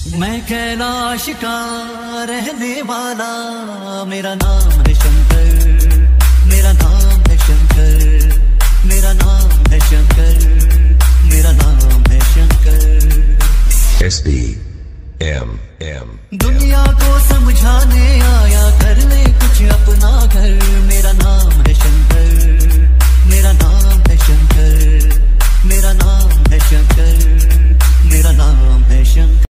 मैं कैलाश का रहने वाला, मेरा नाम है शंकर, मेरा नाम है शंकर, मेरा नाम है शंकर, मेरा नाम है शंकर। SBM दुनिया को समझाने आया, कर ले कुछ अपना घर, मेरा नाम है शंकर।